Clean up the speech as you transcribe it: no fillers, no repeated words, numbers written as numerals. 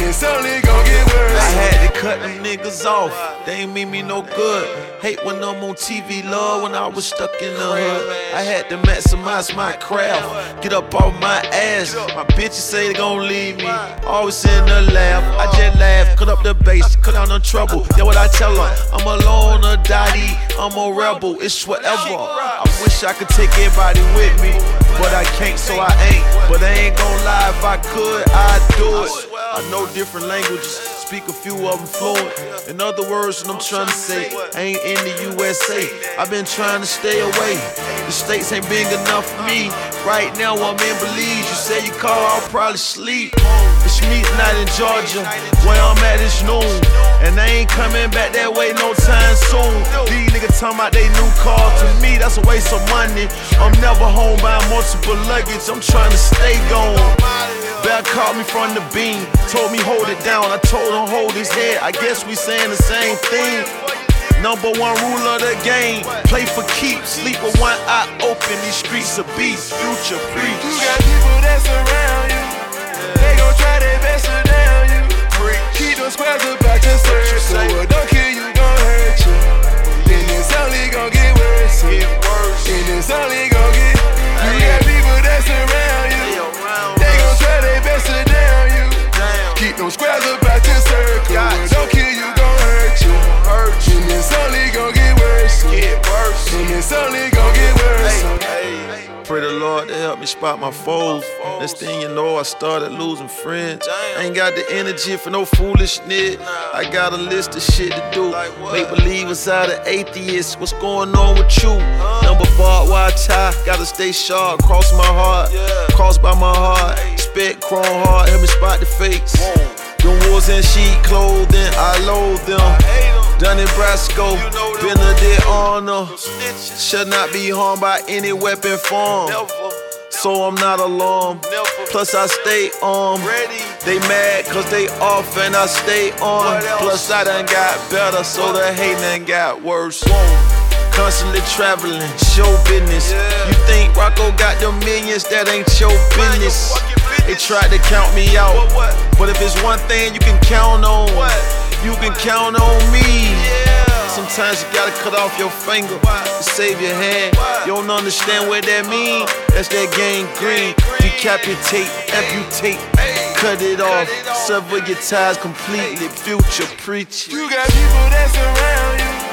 it's only gon' get worse. I had to cut them niggas off, they ain't mean me no good. Hate when I'm on TV, love when I was stuck in the hood. I had to maximize my craft, get up off my ass. My bitches say they gon' leave me, always in the laugh. I just laugh, cut up the bass, cut down the trouble. Yeah, what I tell her, I'm alone or daddy, I'm a rebel, it's whatever. I wish I could take everybody with me, but I can't, so I ain't. But I ain't gon' lie, if I could, I'd do it. I know different languages, speak a few of them fluent. In other words, what I'm trying to say, I ain't in the USA. I've been trying to stay away. The States ain't big enough for me. Right now I'm in Belize. You say you call, I'll probably sleep. It's me tonight in Georgia, where I'm at is noon. And I ain't coming back that way no time soon. These niggas talking about they new car. To me, that's a waste of money. I'm never home buying multiple luggage. I'm trying to stay gone. Bear called me from the beam, told me hold it down. I told him hold his head. I guess we saying the same thing. Number one rule of the game, play for keeps. Sleep with one eye open, these streets are beasts. Future preach. You got people that surround you, they gon' try their best to down you. Keep those squares about your circle, so what don't kill you gon' hurt you. Then it's only gon' get worse. Then it's only gon' get. You got people that surround you, they gon' try their best to down you. Keep those squares about your circle, what don't kill you gon' hurt you. Then it's only gon' get worse. Then it's only gon' get worse. Pray the Lord to help me spot my foes. Next thing you know, I started losing friends. I ain't got the energy for no foolishness. I got a list of shit to do. Make believers out of atheists. What's going on with you? Number 4, watch I gotta stay sharp. Cross my heart, crossed by my heart. Spit, chrome heart, help me spot the fakes. Them wolves in sheet clothing, I loathe them. Done in Brasco, Benedict Honor. Shall not be harmed by any weapon form. So I'm not alarmed. Plus I stay on. They mad cause they off and I stay on. Plus I done got better, so the hate done got worse. Constantly traveling, show business. You think Rocco got them millions, that ain't your business. They tried to count me out, but if it's one thing you can count on, you can count on me. Sometimes you gotta cut off your finger to save your hand. You don't understand what that mean? That's that gangrene. Decapitate, amputate, cut it off, sever your ties completely. Future preaching. You got people that surround you,